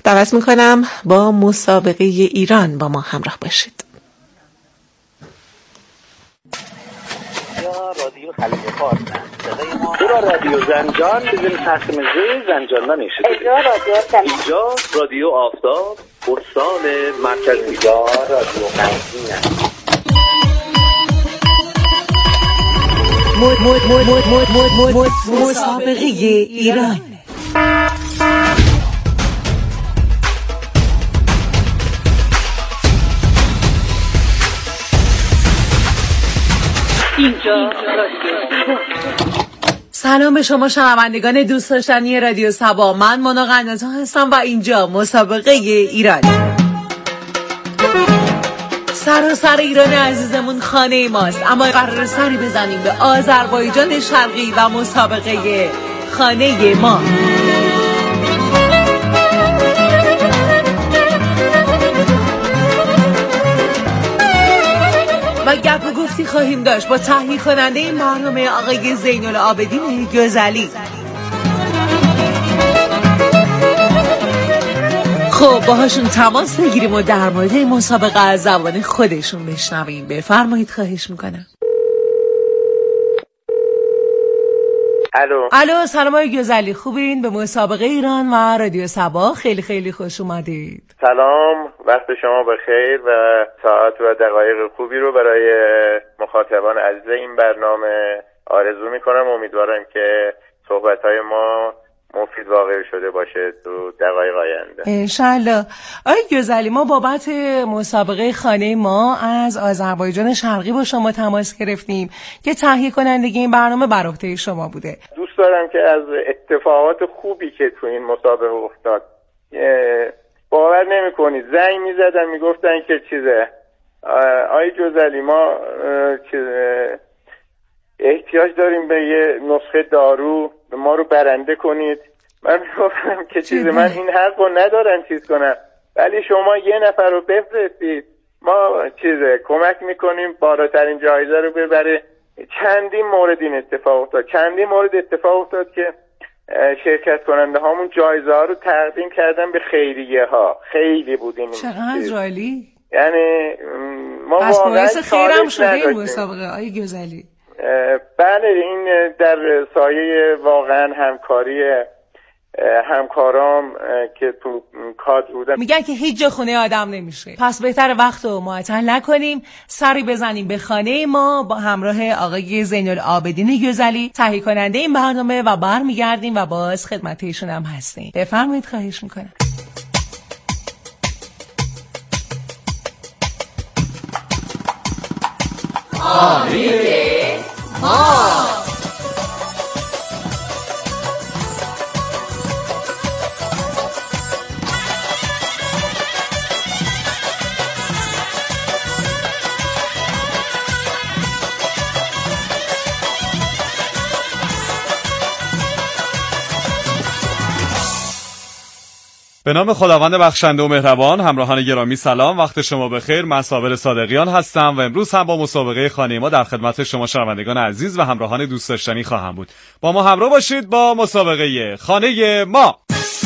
دعوت میکنم با مسابقه ایران با ما همراه باشید. رادیو خلیج فارس چرا رادیو زنجان بزنید تحت مزه زنجان نمیشه. اینجا رادیو آفتاب استان مرکزی. اینجا رادیو قندیل. مسابقه ایران. اینجا سلام به شما شنوندگان دوست داشتنی رادیو سبا. من مونا قناتا هستم و اینجا مسابقه ایران. سراسر ایران عزیزمون خانه ماست، اما قرار سری بزنیم به آذربایجان شرقی و مسابقه خانه ما. و گپ و گفتی خواهیم داشت با تهیه کننده این برنامه آقای زین العابدین گزلی. خب باهاشون تماس بگیریم و در مورد این مسابقه از زبان خودشون بشنویم. بفرمایید، خواهش میکنم. الو سلام آقای گزلی، خوبین؟ به مسابقه ایران و رادیو سبا خیلی خیلی خوش اومدید. سلام، وقت شما بخیر و ساعت و دقایق خوبی رو برای مخاطبان عزیز این برنامه آرزو میکنم. امیدوارم که صحبت‌های ما مفید واقع شده باشه تو دقایق آینده انشالله. آقای گزلی، ما بابت مسابقه خانه ما از آذربایجان شرقی با شما تماس گرفتیم که تهیه کنندگی این برنامه بر عهده شما بوده. دوست دارم که از اتفاقات خوبی که تو این مسابقه افتاد، باور نمی کنید زنگ می زدن می گفتن که چیزه آقای گزلی ما احتیاج داریم به یه نسخه دارو، ما رو برنده کنید. من میگفتم که چیزه من این حق رو ندارم چیز کنم، ولی شما یه نفر رو بفرستید ما چیزه کمک میکنیم بالاترین جایزه رو ببره. چندین مورد این اتفاق افتاد که شرکت کننده هامون جایزه ها رو تقدیم کردن به خیریه ها. خیلی بودیم چقدر عالی. یعنی ما پس باعث خیرم شده این مسابقه آقای گزلی. بله، این در سایه واقعا همکارام که تو کادر بودن میگن که هیچ جا خونه آدم نمیشه، پس بهتر وقت رو معطل نکنیم، سری بزنیم به خانه ما با همراه آقای زین العابدین گزلی تهیه کننده این برنامه و برمیگردیم و باز خدمت ایشون هم هستیم. بفرمایید، خواهش میکنم. خانه ما. به نام خداوند بخشنده و مهربان. همراهان گرامی سلام، وقت شما بخیر. من صابر صادقیان هستم و امروز هم با مسابقه خانه ما در خدمت شما شنوندگان عزیز و همراهان دوست داشتنی خواهم بود. با ما همراه باشید با مسابقه خانه ما.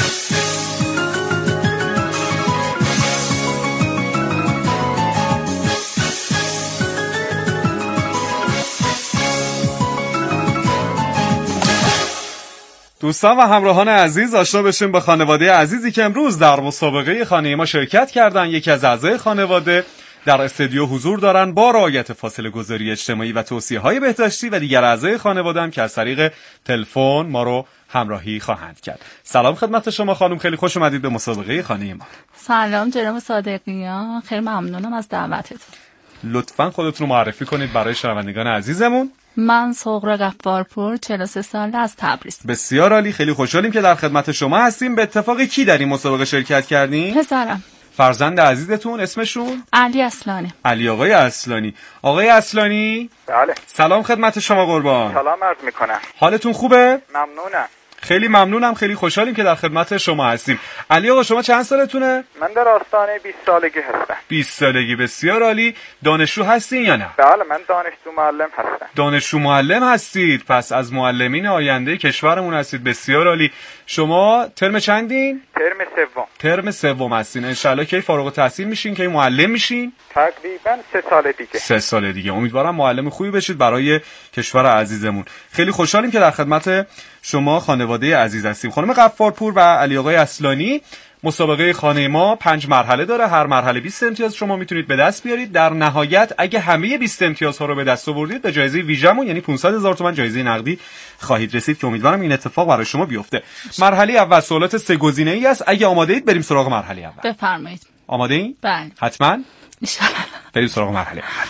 دوستان و همراهان عزیز، آشنا بشیم با خانواده عزیزی که امروز در مسابقه خانه ما شرکت کردن. یکی از اعضای خانواده در استودیو حضور دارن با رعایت فاصله گذاری اجتماعی و توصیه‌های بهداشتی و دیگر اعضای خانواده هم که از طریق تلفن ما رو همراهی خواهند کرد. سلام خدمت شما خانم، خیلی خوش اومدید به مسابقه خانه ما. سلام جناب صادقیان، خیلی ممنونم از دعوتتون. لطفاً خودتون رو معرفی کنید برای شنوندگان عزیزمون. من صغرا غفارپور، 43 ساله، از تبریز. بسیار عالی، خیلی خوشحالیم که در خدمت شما هستیم. به اتفاق کی در این مسابقه شرکت کردین؟ پسرم. فرزند عزیزتون اسمشون؟ علی اصلانی. علی آقای اصلانی. آقای اصلانی؟ بله. سلام خدمت شما قربان. سلام عرض میکنم. حالتون خوبه؟ ممنونم. خیلی ممنونم، خیلی خوشحالیم که در خدمت شما هستیم. علی آقا شما چند سالتونه؟ من در آستانه 20 سالگی هستم. 20 سالگی، بسیار عالی. دانشجو هستین یا نه؟ بله، من دانشجو معلم هستم. دانشجو معلم هستید، پس از معلمین آینده کشورمون هستید. بسیار عالی. شما ترم چندین؟ ترم سوم هستین. انشالله که فارغ التحصیل میشین، که معلم میشین؟ تقریبا 3 سال دیگه. 3 سال دیگه. امیدوارم معلم خوبی بشید برای کشور عزیزمون. خیلی خوشحالیم که در خدمت شما خانواده عزیز هستیم. خانم غفارپور و علی آقای اصلانی، مسابقه خانه ما 5 مرحله داره. هر مرحله 20 امتیاز شما میتونید به دست بیارید. در نهایت اگه همه 20 امتیازها رو به دست آوردید به جایزه ویژمون یعنی 500,000 تومان جایزه نقدی خواهید رسید که امیدوارم این اتفاق برای شما بیفته. مرحله اول سوالات 3 گزینه‌ای است. اگه آماده اید بریم سراغ مرحله اول. بفرمایید. آماده اید؟ بله. حتما؟ ان شاءالله. بریم سراغ مرحله اول.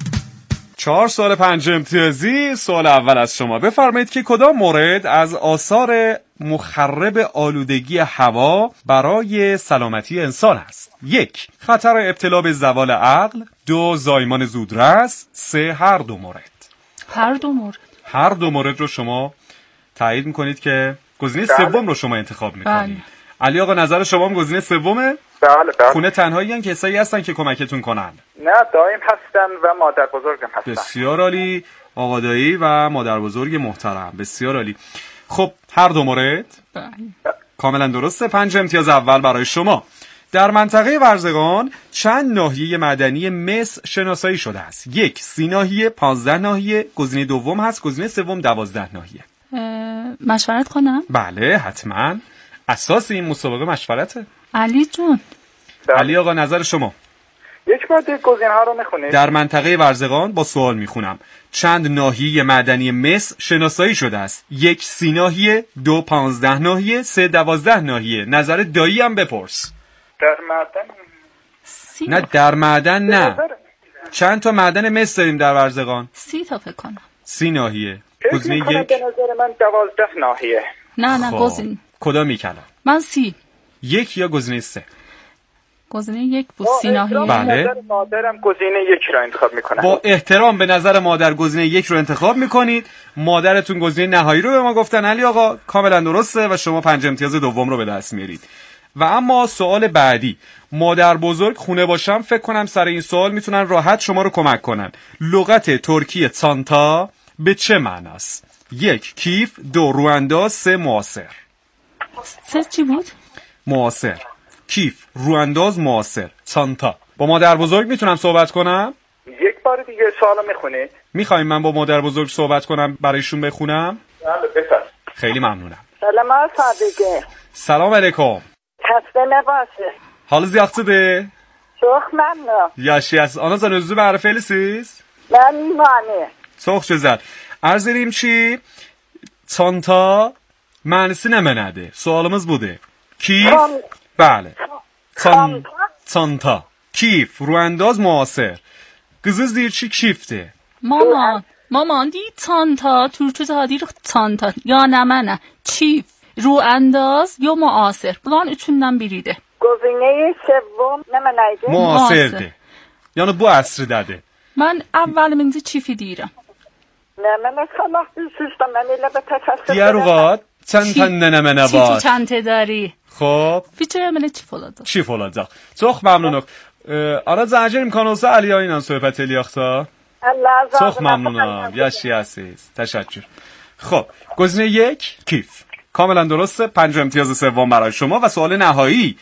4 سوال 5 امتیازی. سوال اول از شما. بفرمایید که کدام مورد از آثار مخرب آلودگی هوا برای سلامتی انسان است؟ 1. خطر ابتلا به زوال عقل. 2. زایمان زودرس. 3. هر دو مورد. هر دو مورد رو شما تایید میکنید که گزینه سوم رو شما انتخاب میکنید. علی آقا نظر شما هم گزینه سومه؟ بله. خونه تنهایی هن که کسایی هستن که کمکتون کنن؟ نه، دایم هستن و مادر بزرگم هستن. بسیار عالی آقا دایی و مادر بزرگ محترم. بسیار عالی. خب هر دو مورد کاملا درسته. 5 امتیاز اول برای شما. در منطقه ورزگان چند ناحیه معدنی مس شناسایی شده است؟ 1. 30 ناحیه. 15 ناحیه. گزینه دوم هست. گزینه سوم 12 ناحیه. مشورت کنم؟ بله حتما. اساس این مسابقه مشورته. علی جون. علی آقا نظر شما؟ یک بار گزینه‌ها رو میخونید. در منطقه ورزگان با سوال میخونم. چند ناحیه معدنی مس شناسایی شده است؟ 1. 30 ناحیه. 2. 15 ناحیه. 3. 12 ناحیه. نظر دایی هم بپرس. در معدن نه در معدن نه. چند تا معدن مس داریم در ورزگان؟ 30 تا فکر کنم. 30 ناحیه. گزینه 1. به نظر من 12 ناحیه. نه گزینه کدام میکنم؟ من 30. 1 یا گزینه 3؟ گزینه 1 بود. 30 ناحیه. بله. مادرم گزینه 1 رو انتخاب میکنه. با احترام به نظر مادر گزینه 1 رو انتخاب میکنید. مادرتون گزینه نهایی رو به ما گفتن. علی آقا کاملا درسته و شما 5 امتیاز دوم رو به دست میارید. و اما سوال بعدی. مادر بزرگ خونه باشم فکر کنم سر این سوال میتونن راحت شما رو کمک کنن. لغت ترکی چانتا به چه معنی است؟ 1. کیف. 2. روانداز. 3. معاصر. 3 چی بود؟ معاصر. کیف، روانداز، معاصر. چانتا. با مادر بزرگ میتونم صحبت کنم؟ یک بار دیگه سوالو میخونید؟ میخوایم من با مادر بزرگ صحبت کنم برایشون بخونم؟ بله بفرمایید. خیلی ممنونم. سلام صادقه. سلام علیکم. خسته نباشه. Halınız yaxşıdır? Çox məmnun. Yaşayasınız. Anacan özünüzü mərifə elisiniz? Mən İmani. Çox gözəl. Arz edeyim ki, çanta mənisi nə mənədir? Sualımız budur. Kif, bəli. Çanta. Kif, ruandaz, müasir. Qızız deyir ki, kifdir. مامان دی چانتا ترکو زادیر چانتا یا نه منه چیف رو انداز یا معاصر bunların üçünden biridir. Gozine sevom ne mənəydi? Müasirdir. Yəni bu əsrdədir. Mən əvvəlimizə çifi deyirəm. Nə mənə salah düzsüz də mən elə bir təfəssür. Diğer uğat çantan nə mənə var? Çifi çantadari. خب fikir mənə çif olacaq. Çif olacaq. Çox məmnunuq. Ara zəncir imkan olsa Aliya ilə söhbət eləyək də. Çox ممنونم. yaşayasınız. تشکر. خب گزینه 1 کیف. کاملا درسته. 5 امتیاز سوم برای شما و سوال نهایی.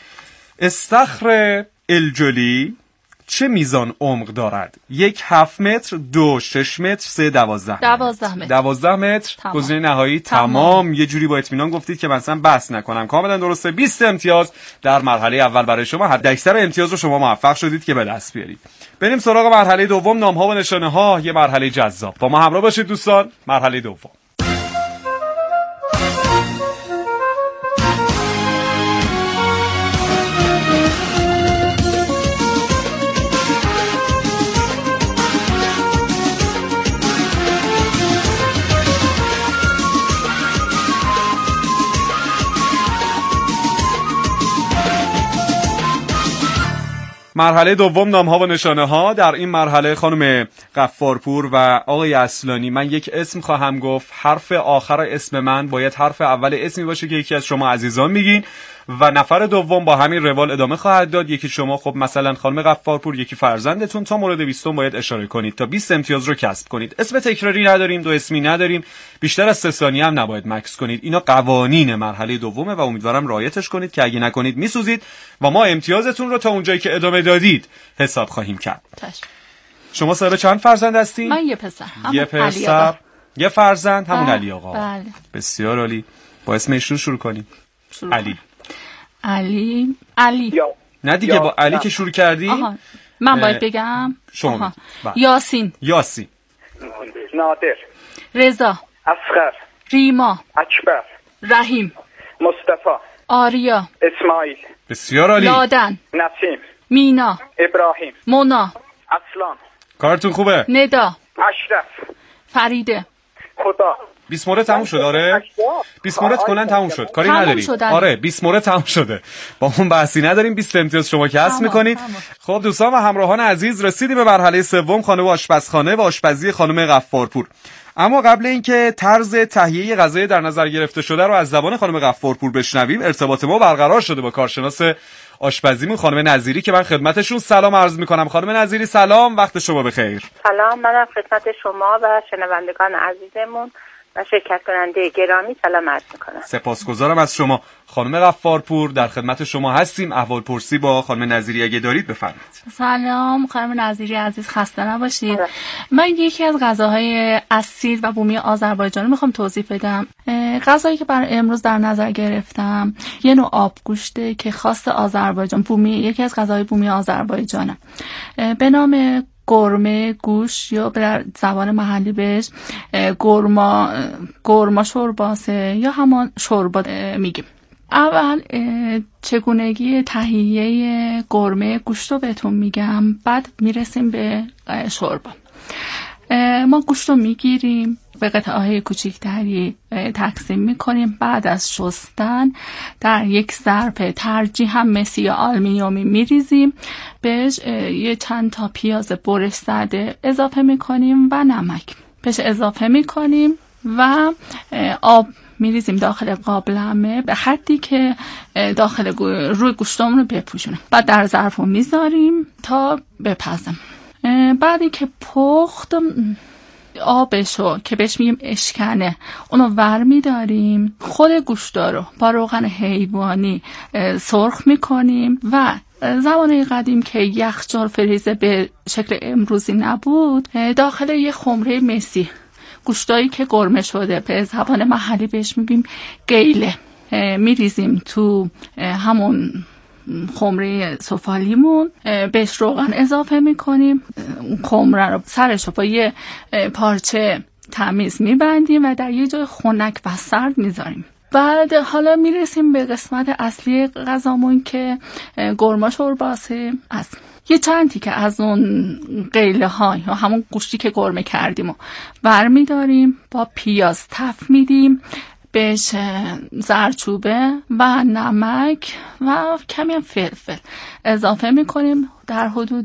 استخر الجلی چه میزان عمق دارد؟ 1 7 متر، 2 6 متر، 3 12 متر. 12 متر. 12 متر. گزینه نهایی تمام. یه جوری با اطمینان گفتید که مثلا بحث نکنم. کاملا درسته. 20 امتیاز در مرحله اول برای شما. حد اکثر امتیاز رو شما موفق شدید که به دست بیارید. بریم سراغ مرحله دوم. نام‌ها و نشانه‌ها. یه مرحله جذاب. با ما همراه باشید دوستان. مرحله دوم. مرحله دوم نام‌ها و نشانه‌ها. در این مرحله خانم غفارپور و آقای اصلانی من یک اسم خواهم گفت. حرف آخر اسم من باید حرف اول اسمی باشه که یکی از شما عزیزان میگین و نفر دوم با همین روال ادامه خواهد داد. یکی شما، خب مثلا خانم غفارپور، یکی فرزندتون. تا مورد 20 باید اشاره کنید تا 20 امتیاز رو کسب کنید. اسم تکراری نداریم، دو اسمی نداریم، بیشتر از 3 ثانیه هم نباید مکس کنید. اینا قوانین مرحله دومه و امیدوارم رعایتش کنید که اگه نکنید میسوزید و ما امتیازتون رو تا اونجایی که ادامه دادید حساب خواهیم کرد. شما صاحب چند فرزند هستین؟ من یه پسر. یه پسر، یه فرزند، همون علی آقا. بله. بسیار عالی. با اسم ایشون شروع کنیم. علی. نه دیگه با علی که شروع کردیم. من باید بگم شما. یاسین. نادر. رضا. اصغر. ریما. اکبر. رحیم. مصطفی. آریا. اسماعیل. بسیار عالی. لادن. نسیم. مینا. ابراهیم. مونا. اصلان. کارتون خوبه؟ ندا. اشرف. فریده. خدا. 20 مورد تموم شد. آره 20 مورد کلا تموم شد، کاری نداری. آره 20 مورد تموم شده، با اون بحثی نداریم. 20 امتیاز شما کسب میکنید. خب دوستان و همراهان عزیز، رسیدیم به مرحله سوم، خانه و آشپزخانه و آشپزی خانم غفارپور. اما قبل اینکه طرز تهیه غذای در نظر گرفته شده رو از زبان خانم غفارپور بشنویم، ارتباط ما برقرار شده با کارشناس آشپزیمون خانم نظیری که من خدمتشون سلام عرض میکنم. خانم نظیری سلام، وقت شما بخیر. سلام، منم خدمت شما و شنوندگان عزیزمون و شرکت کننده گرامی سلام عرض میکنم. سپاسگزارم از شما. خانم غفارپور در خدمت شما هستیم. احوال پرسی با خانم نظیری اگه دارید بفرمایید. سلام خانم نظیری عزیز، خسته نباشید. من یکی از غذاهای اصیل و بومی آذربایجان رو میخوام توضیح بدم. غذایی که برای امروز در نظر گرفتم یه نوع آبگوشته که خاص آذربایجان، بومی، یکی از غذاهای بومی آذربایجانه به نام گرمه گوش یا به زبان محلی بهش گرما شورباسه یا همان شوربا میگیم. اول چگونگی تهیه گرمه گوشت رو بهتون میگم، بعد میرسیم به شوربا. ما گوشت رو میگیریم، به قطعه‌های کوچکتری تقسیم میکنیم. بعد از شستن در یک ظرف ترجیحاً مسی یا آلومینیومی میریزیم. بهش یه چند تا پیاز برش زده اضافه میکنیم و نمک بهش اضافه میکنیم و آب میریزیم داخل قابلمه به حدی که داخل روی گوشتمون رو بپوشونه. بعد در ظرف رو میذاریم تا بپزه. بعدی که پخت آبشو که بهش میگیم اشکنه اونو ور میداریم، خود گوشتا رو با روغن حیوانی سرخ میکنیم و زمان قدیم که یخچال فریزر به شکل امروزی نبود، داخل یه خمره مسی گوشتایی که گرمه شده، به زبان محلی بهش میگیم قیله، میریزیم تو همون خمره سفالیمون، بهش روغن اضافه میکنیم، خمره رو سرش رو با یه پارچه تمیز میبندیم و در یه جای خنک و سرد میذاریم. بعد حالا میرسیم به قسمت اصلی غذامون که گرما شورباسه است. یه چند تیکه از اون قیله ها یا همون گوشتی که گرمه کردیم و برمی داریم، با پیاز تف میدیم، بهش زردچوبه و نمک و کمی هم فلفل اضافه میکنیم. در حدود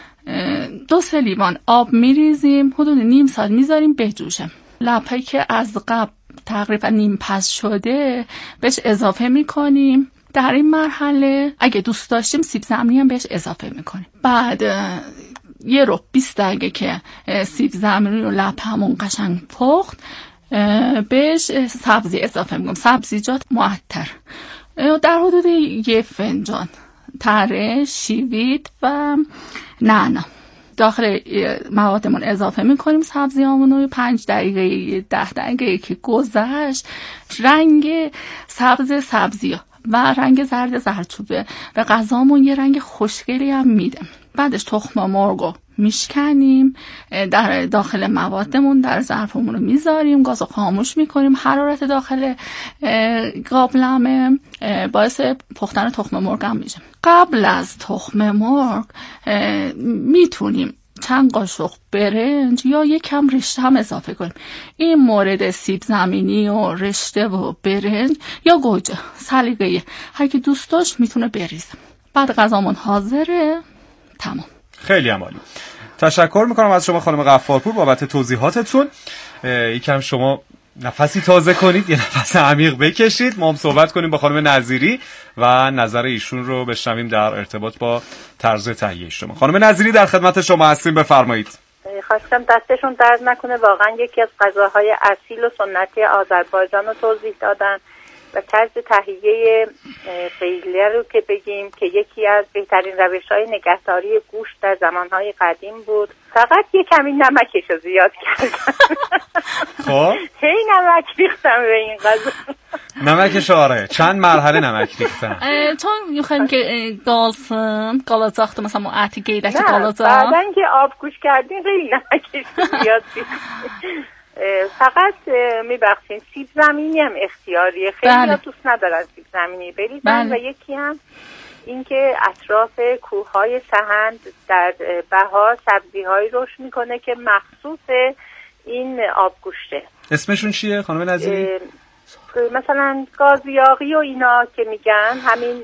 2-3 لیوان آب میریزیم، حدود نیم ساعت میذاریم بجوشه. لپایی که از قبل تقریبا نیم پز شده بهش اضافه میکنیم. در این مرحله اگه دوست داشتیم سیب زمینی هم بهش اضافه میکنیم. بعد یه رو 20 دقیقه که سیب زمینی رو لپمون قشنگ پخت، بهش سبزی اضافه میکنم، سبزیجات معطر در حدود 1 فنجان تره، شیوید و نعنا داخل موادمون اضافه میکنیم. سبزی هامون رو 5 دقیقه 10 دقیقه که گذشت، رنگ سبز سبزی و رنگ زرد زردچوبه و غذامون یه رنگ خوشگلی هم میده. بعدش تخم مرغ میشکنیم، در داخل موادمون در ظرفمون رو میذاریم، گازو خاموش میکنیم. حرارت داخل قابلمه باعث پختن تخم مرغ هم میشه. قبل از تخم مرغ میتونیم چند قاشق برنج یا یک کم رشته هم اضافه کنیم. این مورد سیب زمینی و رشته و برنج یا گوجه سلیقه هر کی دوست داشت میتونه بریزه. بعد غذامون حاضره، تمام. خیلی عالی. تشکر میکنم از شما خانم غفارپور بابت توضیحاتتون. یکم شما نفسی تازه کنید، یه نفس عمیق بکشید. ما هم صحبت کنیم با خانم نظیری و نظر ایشون رو بشنویم در ارتباط با طرز تهیه شما. خانم نظیری در خدمت شما هستیم، بفرمایید. خواستم دستشون درد نکنه، واقعا یکی از غذاهای اصیل و سنتی آذربایجان رو توضیح دادن و طرز تهیه قیله رو که بگیم که یکی از بهترین روش‌های نگهداری گوشت در زمانهای قدیم بود. فقط یه کمی نمکش رو زیاد کردن. خب هی نمک ریختم به این غذا. نمکش آره، چند مرحله نمک ریختن. چون میخوایم که قالازاخت مثلا ما عتی گیدک قالازاخت بعدن که آبگوش کردین خیلی نمکش زیاد فقط میبخشین سیب زمینی هم اختیاریه، خیلی بله. دوست ندارن سیب زمینی بریزن. بله. و یکی هم اینکه اطراف کوههای سهند در بهار سبزی‌هایی رشد میکنه که مخصوص این آبگوشته. اسمشون چیه خانم نظیری؟ مثلا گازیاقی و اینا که میگن، همین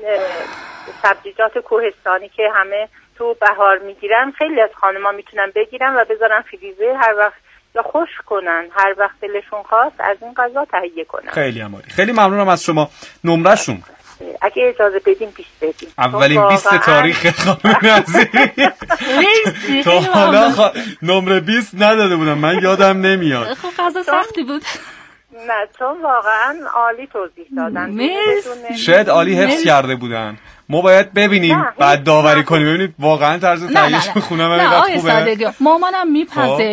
سبزیجات کوهستانی که همه تو بهار میگیرن، خیلی از خانم‌ها میتونن بگیرن و بذارن فریزر، هر وقت یا خشک کنن، هر وقت دلشون خواست از این غذا تهیه کنن. خیلی عالی، خیلی ممنونم از شما. نمرهشون اگه اجازه بدین 20 بدین. اولین 20 تاریخ خانم نظیری. تا حالا نمره 20 نداده بودم، من یادم نمیاد. خب غذا سختی بود. نه چون واقعا عالی توضیح دادن. شاید عالی حفظ کرده بودن. ما باید ببینیم بعد داوری کنیم ببینید واقعا طرز تهیه‌اش خونه من اینقدر خوبه. مامانم میپزه،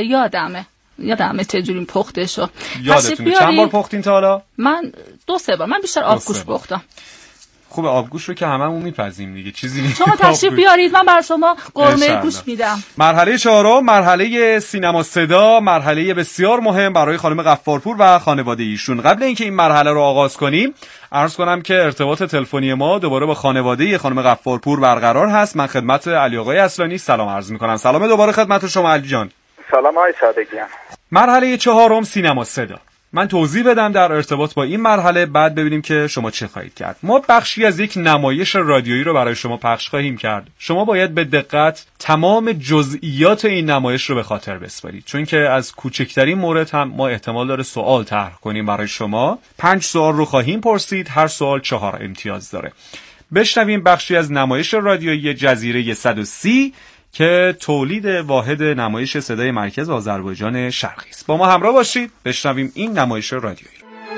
یادمه چجوری پختشو. یادتونه چند بار پختین تا حالا؟ من 2-3 بار. من بیشتر آبگوشت پختم. خوبه آبگوشت رو که هممون میپزیم دیگه، چیزی نیست. شما تشریف بیارید، من برای شما قرمه گوشت میدم. مرحله 4 مرحله سینما صدا، مرحله بسیار مهم برای خانم غفارپور و خانواده ایشون. قبل اینکه این مرحله رو آغاز کنیم عرض کنم که ارتباط تلفنی ما دوباره با خانواده خانم غفارپور برقرار هست. من خدمت علی آقای اصلانی سلام عرض میکنم. سلام دوباره خدمت شما علی جان. سلام آقای صادقیان. مرحله 4 سینما صدا. من توضیح بدم در ارتباط با این مرحله، بعد ببینیم که شما چه خواهید کرد. ما بخشی از یک نمایش رادیویی رو برای شما پخش خواهیم کرد. شما باید به دقت تمام جزئیات این نمایش رو به خاطر بسپارید، چون که از کوچکترین مورد هم ما احتمال داره سوال طرح کنیم برای شما. 5 سوال رو خواهیم پرسید، هر سوال 4 امتیاز داره. بشنویم بخشی از نمایش رادیویی جزیره 130 که تولید واحد نمایش صدای مرکز آذربایجان شرقی است. با ما همراه باشید، بشنویم این نمایش رادیویی.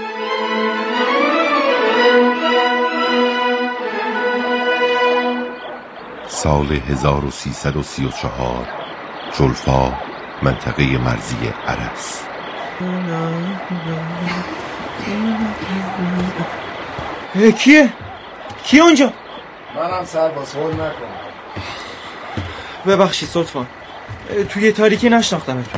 سال 1334 جلفا، منطقه مرزی عرس. کی اونجا؟ منم سرباز، هول نکن. ببخشید صدفان، توی تاریکی نشناختمتون.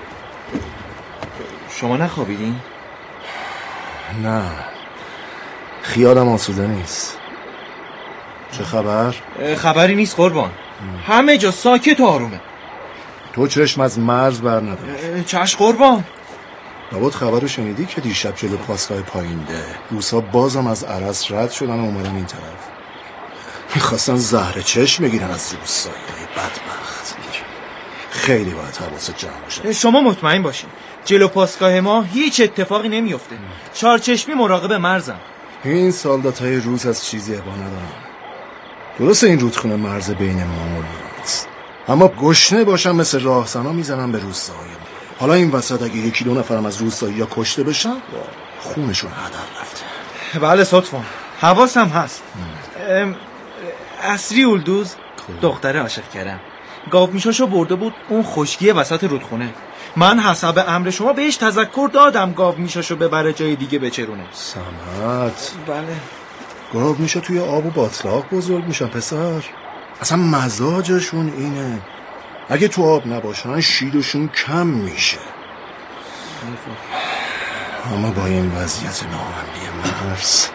شما نخوابیدین؟ نه، خیالم آسوده نیست. چه خبر؟ خبری نیست قربان، همه جا ساکت و آرومه. تو چشم از مرز بر نداشت. چشم قربان. لابد خبرو شنیدی که دیشب جلو پاسگاه پایینده روسا بازم از عرس رد شدن و اومدن این طرف. میخواستن زهر چشم بگیرن از روسایی بدبخت. خیلی باید حواست جمع باشه. شما مطمئن باشین جلو پاسگاه ما هیچ اتفاقی نمیفته. چارچشمی مراقب مرزم. این سالداتای روس از چیزی ابا ندارن. درسته این رودخونه مرز بین ما و نیست، اما گشنه باشن مثل راهزنا میزنن به روستایی. حالا این وسط اگه 1-2 نفرم از روستایی یا کشته بشن خونشون هدر رفته. بله صدفان، حواسم هست. عصری اولدوز دختره عاشق کردم، گاو میشاشو برده بود اون خشکی وسط رودخونه. من حسب امر شما بهش تذکر دادم گاو میشاشو ببره جای دیگه بچرونه. سمت. بله. گاو میشه توی آب و باطلاق بزرگ میشن پسر. اصلا مزاجشون اینه، اگه تو آب نباشن شیرشون کم میشه. اما با این وضعیت نامنی مرز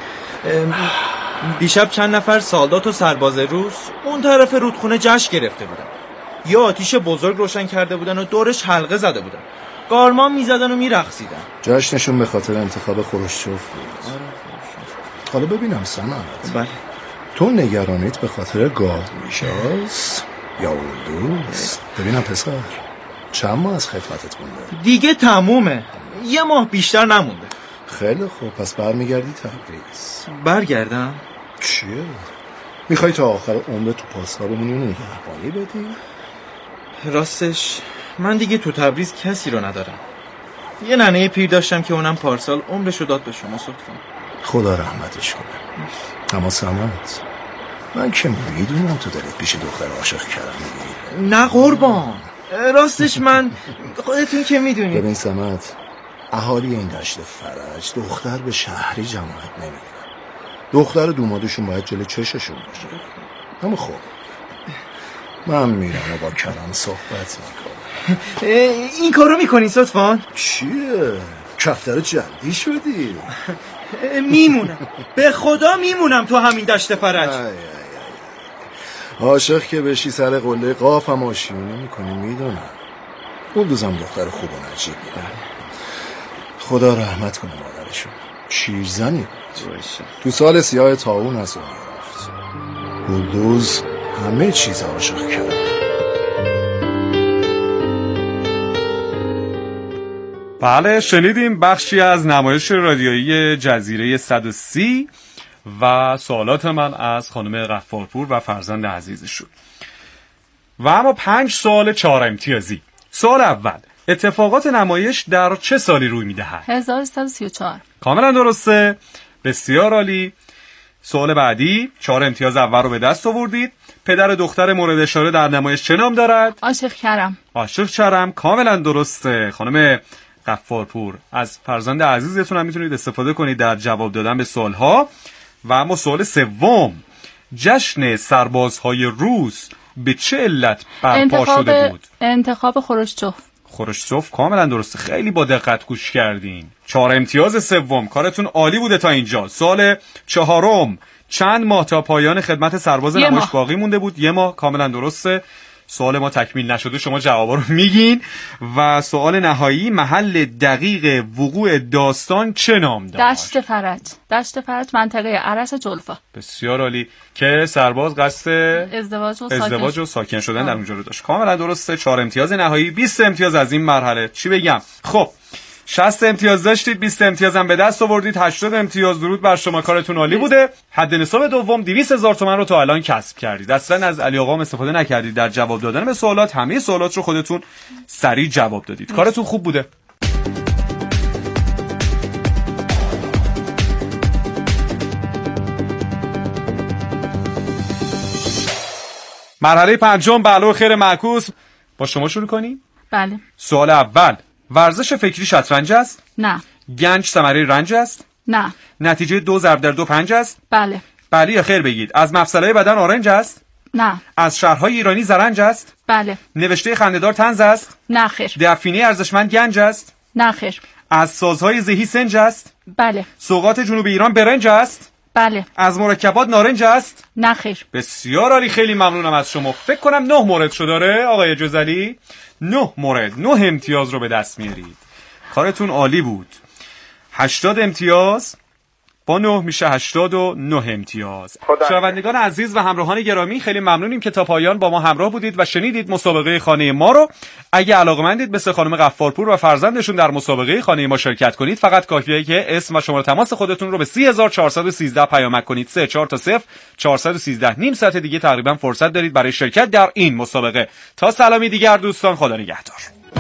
دیشب چند نفر سالدات و سرباز روس اون طرف رودخونه جشن گرفته بودن. یا آتیش بزرگ روشن کرده بودن و دورش حلقه زده بودن، گارمان میزدن و میرقصیدن. جشنشون به خاطر انتخاب خروشچوف بود. حالا ببینم سمت، بله، تو نگرانیت به خاطر گاو میشاست یا اولدوز؟ ببینم پسر، چند ماه از خدمتت مونده؟ دیگه تمومه. 1 ماه بیشتر نمونده. خیلی خوب، پس برمیگردی تبریز. برگردم؟ چیه؟ میخوای تا آخر عمر تو پاسکار بمونی و نگهبانی بدی؟ راستش من دیگه تو تبریز کسی رو ندارم. یه ننه پیر داشتم که اونم پارسال عمرشو داد به شما صدفا. خدا رحمتش کنه. اما سمت، من که میدونم تو دلت پیش دختر عاشق کردن میگیری. نه قربان، راستش من خودتون که میدونید. ببین سمت، اهالی این دشت فرج دختر به شهری جماعت نمیدن. دختر دومادشون باید جلو چششون باشه. اما خب من میرم و با کرم صحبت میکنم. این کارو میکنی صدفان؟ چیه؟ کفتر جلدی شدی؟ میمونم، به خدا میمونم تو همین دشت فرج. عاشق که بشی سر قله قاف هم آشیونه میکنی، میدونم. اون دوزم دختر خوب و نجیبیه. خدا رحمت کنه مادرشون. شیرزنی بود. تو سال سیاه طاعون از اون رفت. گلدوز همه چیز عاشق کرد. بله، شنیدیم بخشی از نمایش رادیویی جزیره 130 و سوالات من از خانم غفارپور و فرزند عزیزشون. و اما 5 سوال 4 امتیازی. سوال اول، اتفاقات نمایش در چه سالی روی میدهد؟ 1334. کاملا درسته، بسیار عالی. سوال بعدی، 4 امتیاز اول رو به دست آوردید. پدر دختر مورد اشاره در نمایش چه نام دارد؟ عاشق کرم. عاشق کرم، کاملا درسته. خانم غفارپور، از فرزند عزیزتون هم میتونید استفاده کنید در جواب دادن به سوالها. و اما سوال سوم، جشن سربازهای روس به چه علت برپا شده بود؟ انتخاب خروشچوف. خروشچوف، کاملا درسته. خیلی با دقت گوش کردین. 4 امتیاز سوم، کارتون عالی بوده تا اینجا. سوال 4، چند ماه تا پایان خدمت سرباز نمایش باقی مونده بود؟ 1 ماه، کاملا درسته. سوال ما تکمیل نشده، شما جوابا رو میگین. و سوال نهایی، محل دقیق وقوع داستان چه نام داشت؟ دشت فرج. دشت فرج، منطقه ارس جلفا. بسیار عالی. که سرباز قصد ازدواج و ساکن شدن در اونجا رو داشت. کاملا درسته. 4 امتیاز نهایی، 20 امتیاز از این مرحله. چی بگم؟ خب 60 امتیاز داشتید، 20 امتیاز هم به دست آوردید، 80 امتیاز. درود بر شما، کارتون عالی بوده. حد نصاب دوم 200,000 تومان رو تا الان کسب کردید. اصلا از علی آقا استفاده نکردید در جواب دادن به سوالات. همه سوالات رو خودتون سریع جواب دادید. کارتون خوب بوده. مرحله 5، بله و خیر معکوس. با شما شروع کنیم؟ بله. سوال اول، ورزش فکری شطرنج است؟ نه. گنج ثمره رنج است؟ نه. نتیجه 2 ضرب در 2 5 است؟ بله. بله یا خیر بگید. از مفصلهای بدن آرنج است؟ نه. از شهرهای ایرانی زرنج است؟ بله. نوشته خنده‌دار طنز است؟ نه خیر. دفینه ارزشمند گنج است؟ نه خیر. از سازهای ذهی سنج است؟ بله. سوغات جنوب ایران برنج است؟ بله. از مرکبات نارنج است؟ نه خیر. بسیار عالی، خیلی ممنونم از شما. فکر کنم 9 مورد شو داره آقای جزلی. 9 مورد، 9 امتیاز رو به دست میارید. کارتون عالی بود. 80 امتیاز با 9 میشه 89 امتیاز. شنوندگان عزیز و همراهان گرامی، خیلی ممنونیم که تا پایان با ما همراه بودید و شنیدید مسابقه خانه ما رو. اگه علاقه‌مندید مثل خانم غفارپور و فرزندشون در مسابقه خانه ما شرکت کنید، فقط کافیه که اسم و شماره تماس خودتون رو به 30413 پیامک کنید. 34 تا 0 413. نیم ساعت دیگه تقریبا فرصت دارید برای شرکت در این مسابقه. تا سلامی دیگر دوستان، خدا نگهدار.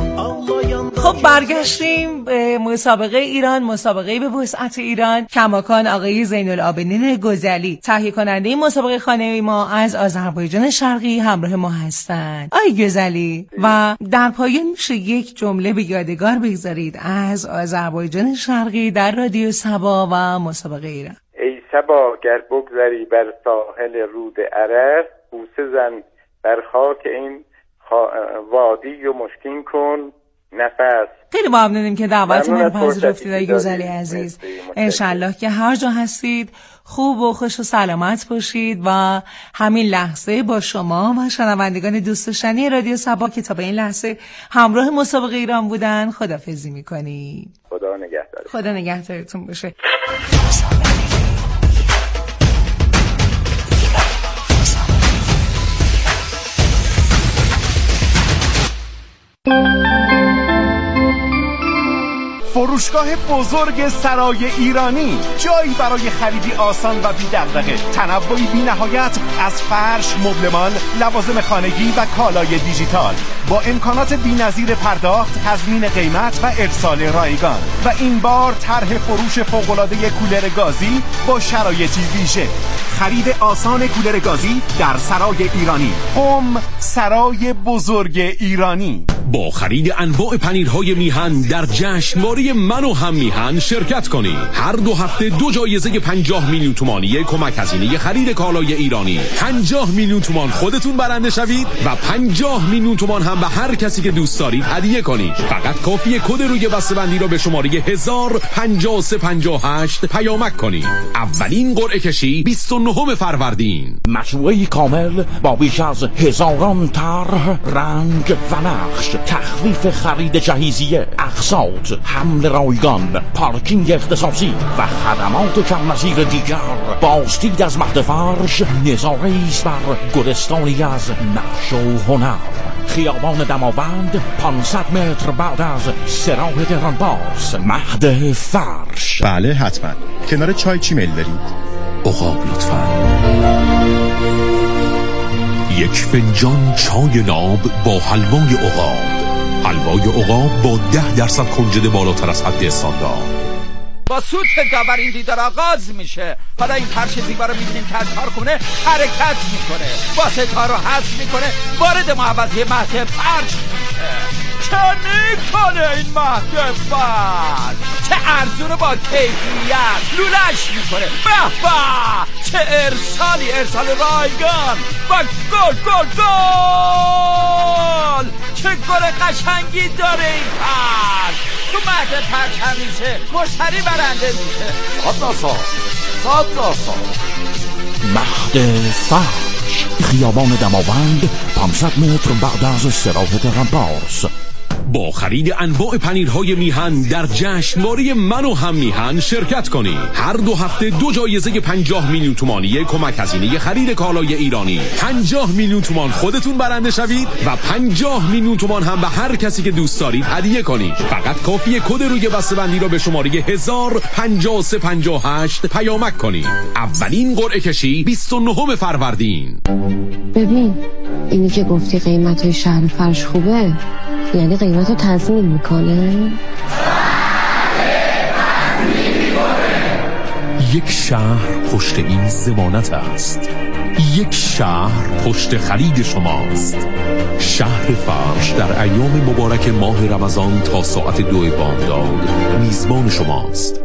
خب برگشتیم به مسابقه ایران، مسابقه به وسعت ایران. کماکان آقای زین العابدین گزلی، تهیه کننده این مسابقه خانه ما، از آذربایجان شرقی همراه ما هستند. آقای گزلی، و در پایان میشه یک جمله به یادگار بگذارید از آذربایجان شرقی در رادیو صبا و مسابقه ایران. ای صبا گر بگذری بر ساحل رود ارس، بوسه زن بر خاک این وادی و مشکین کن نفس. خیلی ممنونیم که دعوت ما رو پذیرفتید آقای گزلی عزیز. انشالله که هر جا هستید خوب و خوش و سلامت باشید و همین لحظه با شما و شنوندگان دوست داشتنی رادیو صبا که تا به این لحظه همراه مسابقه ایران بودن خداحافظی می‌کنیم. خدا نگهدار. خدا نگهدارتون باشه. فروش فروشگاه بزرگ سرای ایرانی، جایی برای خریدی آسان و بی دغدغه، تنوعی بی نهایت از فرش، مبلمان، لوازم خانگی و کالای دیجیتال با امکانات بی‌نظیر پرداخت، تضمین قیمت و ارسال رایگان. و این بار طرح فروش فوق‌العاده کولر گازی با شرایطی ویژه. خرید آسان کولر گازی در سرای ایرانی. سرای بزرگ ایرانی. با خرید انواع پنیرهای میهن در جشنواره من و هم میهن شرکت کنید. هر 2 هفته 2 جایزه 50 میلیون تومانی کمک هزینه خرید کالای ایرانی. 50 میلیون تومان خودتون برنده شوید و 50 میلیون تومان هم به هر کسی که دوست دارید هدیه کنید. فقط کافیه کد روی بسته‌بندی را به شماره 105358 پیامک کنید. اولین قرعه کشی 29 فروردین. مجموعه کامل با بیش از هزاران طرح، رنگ و نقش، تخفیف خرید جهیزیه، اقساط، حمل رایگان، پارکینگ اختصاصی و خدمات کم نظیر دیگر. بازدید از مهد فرش نظاره ایست بر گلستانی از نقش و هنر. خیابان دماوند 500 متر بعد از سراح تهرانباز. مهد فرش. بله حتما. کنار چای چی میل دارید؟ عقاب لطفاً. 1 فنجان چای ناب با حلوای عقاب. حلوای عقاب با 10% کنجد بالاتر از حد استاندارد. با سوت داور این دیدار آغاز میشه. حالا این فرش زیبا رو میبینیم که از کارخونه حرکت میکنه، واسطه‌ها رو حذف میکنه، وارد محوطه مهد فرش میشه. چه میکنه این مهد فرش؟ چه ارزونه با کیفیت لولش میکنه. بابا چه ارسالی، ارسال رایگان و گل گل گل. چه گل قشنگی داره این فرش. تو مهد فرش همیشه مشتری برنده میشه. صد ناسا مهد فرش، خیابان دماوند 500 متر بعد از سراح تهرانباز. با خرید انواع پنیرهای میهن در جشنواره من و هم میهن شرکت کنید. هر 2 هفته 2 جایزه 50 میلیون تومانی کمک هزینه خرید کالای ایرانی. 50 میلیون تومان خودتون برنده شوید و 50 میلیون تومان هم به هر کسی که دوست دارید هدیه کنید. فقط کافیه کد روی بسته‌بندی را به شماره 105358 پیامک کنید. اولین قرعه کشی 29 فروردین. ببین اینی که گفتی قیمتای شهر فرش خوبه، یعنی قیمت رو تضمین میکنه؟ یک شهر پشت این ضمانت است. یک شهر پشت خرید شماست. شهر فرش در ایام مبارک ماه رمضان تا ساعت 2 بامداد میزبان شماست.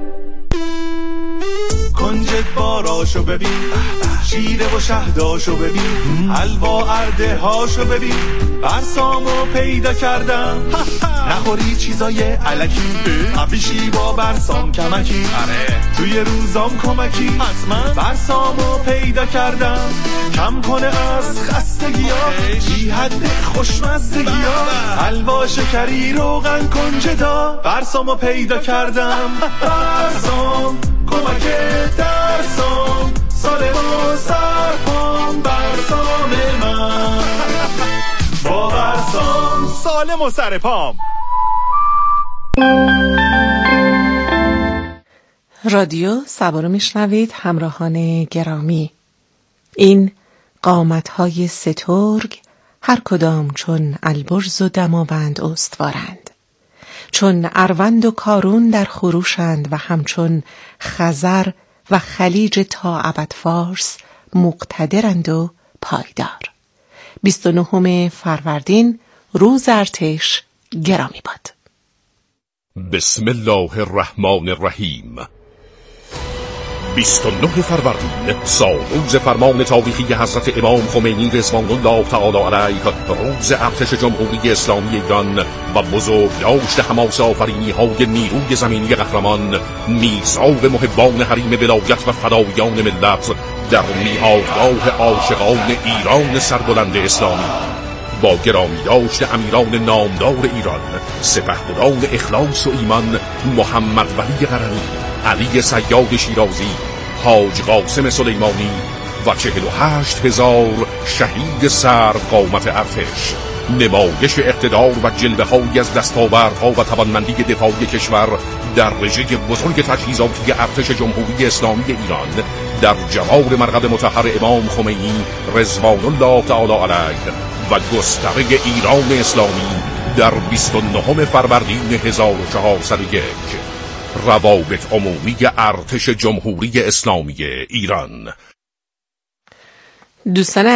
کنجد باراشو ببین، شیره و شهداشو ببین، حلوا ارده هاشو ببین، برسامو پیدا کردم. نخوری چیزای علکی، ابریشی با برسام کمکی، توی روزام کمکی. حتما برسامو پیدا کردم، کم کنه از خستگی‌ها، بی حد خوشمزگی‌ها. حلوا شکری روغن کنجدا، برسامو پیدا کردم. برسام کمک درسام، سالم و سرپام، برسام من با برسام سالم و سرپام. رادیو سبا رو میشنوید همراهان گرامی. این قامت‌های سترگ هر کدام چون البرز و دماوند استوارند، چون اروند و کارون در خروشند و همچون خزر و خلیج تا ابد فارس مقتدرند و پایدار. 29 فروردین روز ارتش گرامی باد. بسم الله الرحمن الرحیم. 29 فروردین سالروز فرمان تاریخی حضرت امام خمینی رضوان الله تعالی علیه، روز ارتش جمهوری اسلامی ایران و بزرگداشت حماس آفرینی های نیروی زمینی قهرمان، میثاق محبان حریم ولایت و فدایان ملت در میعادگاه عاشقان ایران سربلند اسلامی. با گرامی داشت امیران نامدار ایران، سپهبدان اخلاص و ایمان، محمد ولی قرنی، علی صیاد شیرازی، حاج قاسم سلیمانی و 48,000 شهید سرو قامت ارتش، نمایش اقتدار و جلوه‌هایی از دستاوردها و توانمندی دفاعی کشور در رژه بزرگ تجهیزاتی ارتش جمهوری اسلامی ایران در جوار مرقد مطهر امام خمینی رضوان الله تعالی علیه و گستره ایران اسلامی در 29 فروردین 1401. روابط عمومی ارتش جمهوری اسلامی ایران. دوستان